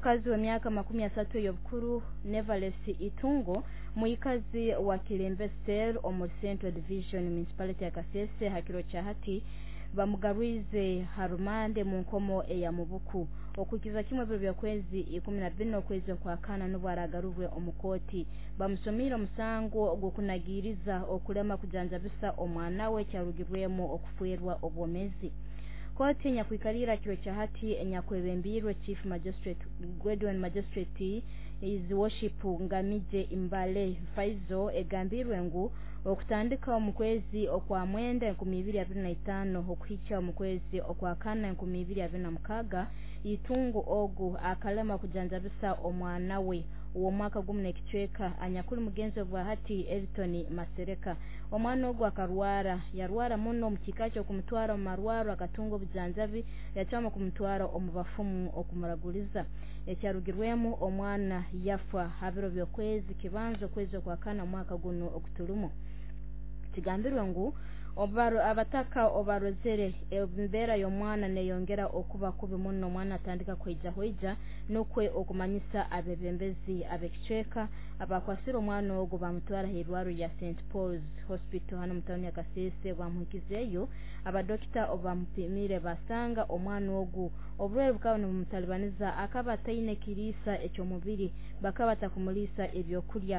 omukazi wa myaka 30 y'obukuru Neverless Itungo muikazi wa Kilembe Cell omu Central Division Municipality ya Kasese hakiro cha hati bamugaruize harumande mu nkomo ya mubuku okukiza kimwe bya kwezi 12 okwezi kwa kana n'ubwaragarubwe omukoti bamusomira musango gokunagiriza okulema kujanjabisa omwana we cyarugirwemo okufuirwa obwomezi koti nyakwikarira kiro cha hati nyakwebembirwe Chief Magistrate Gwedon Magistrate His Worship Ngamije Imbale Faizo egambirwe ngu okutandika mu kwezi okwa mwenda 2025 okuhicha mu kwezi okwa kana 2026 Itungo ogu akalema kujanjabisa omwana we uwo mwaka gumne kichweka anyakuli mugenzi wa hati Elton Masereka omwana ogu akarwara yarwara muno mukikacho kumutwara marwaro akatungo bujanjabi yachama kumutwara omubafumu okumuraguliza ekyarugirwemo omwana yafa habiro byokwezi kibanzo kwezi kwa kana mwaka guno okutulumo kigambirwe ngu abataka obarozere mbera y'omwana neyongera okuba kubi muno mwana atandika kweja hoija nokwe okumanyisa abebembezi abekicweka abakwasira omwana ogo bamutwara hirwaro ya St Paul's Hospital hano mutawuni ya Kasese bamuhikizeyo abadokita obamupimire basanga omwana ogu obulwere bukawa mutalibaniza akaba taine kirisa ekyo mubiri bakaba takumulisa ebyokulya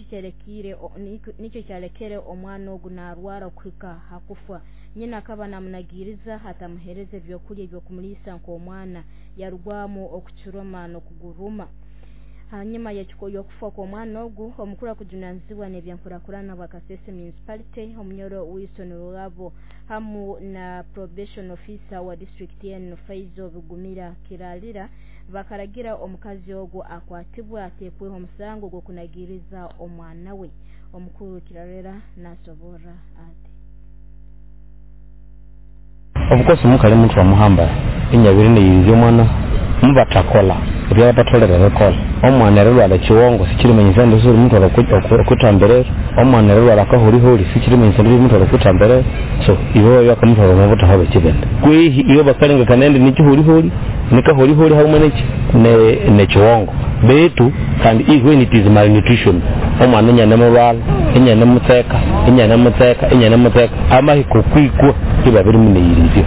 nicho cyalekere omwana ogu narwara kwika hakufa nyina akaba namunagiriza hatamuhereze byokulya byokumulisa nko omwana yarugwamo okuchuroma no kuguruma hanyuma yakikoyo kufa kwa mwana ogu omukura kujunanziwa nebyankurakurana wa Kasese Municipality omunyoro Wilson Rugabo hamu na probation officer wa district ya Faizo Bugumira Kiralira bakaragira omukazi ogu akwatibwa atekwe omusango go kunagiriza omwana we omukuru Kiralira nasobora ati obukosi mukale muntu wa muhamba inyabiri ne yizyo mwana mbatakola bya batolera rekola omwana rero alachiwongo sikirimanyisa ndizuri muntu okutambere omwana rero alakahuri sikirimanyisa ndizuri muntu okutambere so iwo yakamuntu omubuta habe kibende kwihi iyo bakarenga kanende nikihuri nikahuri haumwe ne chiwongo betu kandi even it is malnutrition omwana nyana muteka amahiko kwikwa kibabiri muneyirize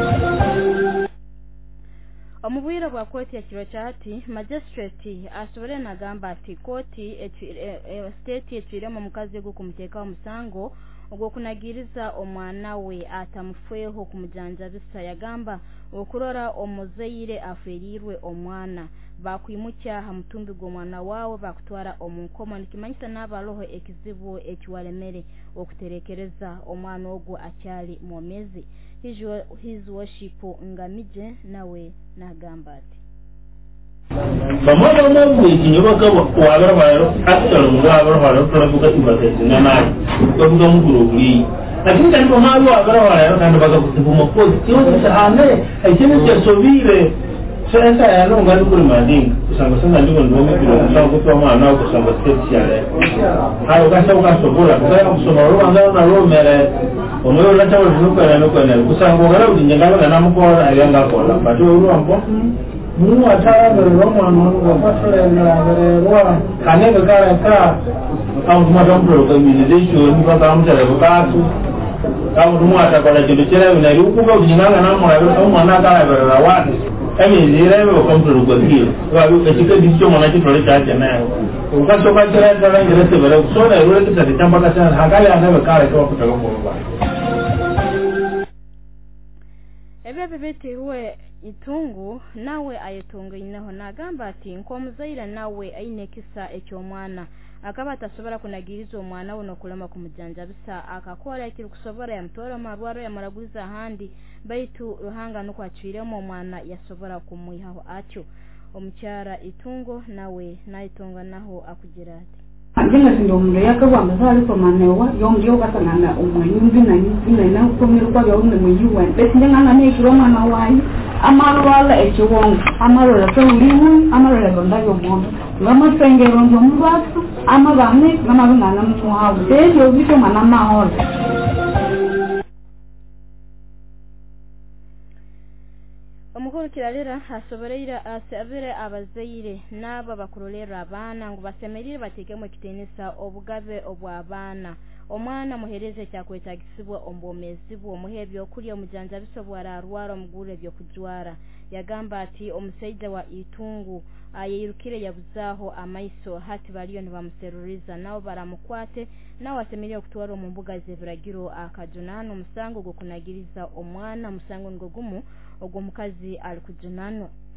omubwira bwa koti ya kiro cyati magistrate asobore nagamba ati koti state echiremo mukazi go kumuteka omusango ogwo kunagiriza omwana we atamufweho kumujanjabisa yagamba okurora omuzeire aferirwe omwana bakwimucya hamutumbi go mwana wawe bakutwara omunkoma nikimanyisa nabaloho ekizibu ekiwalemere okuterekereza omwana ogwo acyali momezi his worship Ngamije nawe nagamba ati bamwana n'ubwo ikinyoba kabo wabarwaro ataro wabarwaro turavuga ibaketse n'amani bavuga muguruguri lakini kandi bamwana wabarwaro kandi bagakutuma kozi cyo cyane ikintu cyasobire sasa yanonga kuri madinga usanga sanga ndiko ndome kuri usanga kutwa mwana usanga special hayo kasa ukasobora kaya kusoma rwanda na romere omoyo latawo zuka na usanga ngara udinganga na mukora ayanga kola bato urwambo mu atara romano ngo patole na rwa kanenge ka au tumatombo ko mizisho ni baba amtara bukatu au tumata kwa kintu chera na yuko udinganga na mwana kala bara watu zira yo kontrol ko hiyo wa katika disho mwana kitole chache nayo ukasoka chera dala ngirese bara kusona yule kitachamba kata hakale anawe kale kwa kutaka kuomba ebya bibete huwe Itungu nawe ayetunga inaho nagamba ati nkomuzaira nawe ainekisa ekyomwana akaba tasobora kunagiriza omwana uno kulema kumujanjabisa akakora yakiri kusobora ya mtora marwaro ya maraguza handi baitu ruhanga nuko aciremo omwana yasobora kumwihaho atyo omucyara Itungo nawe nayitunga naho akugira ati Agena sindo mundo yakabwa mazali ko manewa yongyo batangana umwanyumbi na ukomero kwa yone muyuwa besinga ngana ne kiroma na wayi amaro wala echiwongo amaro la tawliwu amaro la bandayo mondo ngama sengero ndo mbatu amabane ngama ngana muhawu dejo bito mana mahoro omukuru kiralera asabire abazaire n'abo bakurolera abaana ngo basemerire batekemu ekitenesa obugabe obw'abaana omwana muhereze kyakwetagisibwa ombomezi bw'omuha ebyokulya omujanjabiso bw'ararwara omugura ebyokujwara yagamba ati omusajja wa Itungu ayirukire yabuzaaho amaiso hati baliyo nibamuseruriza nabo baramukwate nawe asemerire okutwara mu mbuga z'ebiragiro akajunano omusango gwo kunagiriza omwana musango ngo gumu ogwo mukazi alikujunano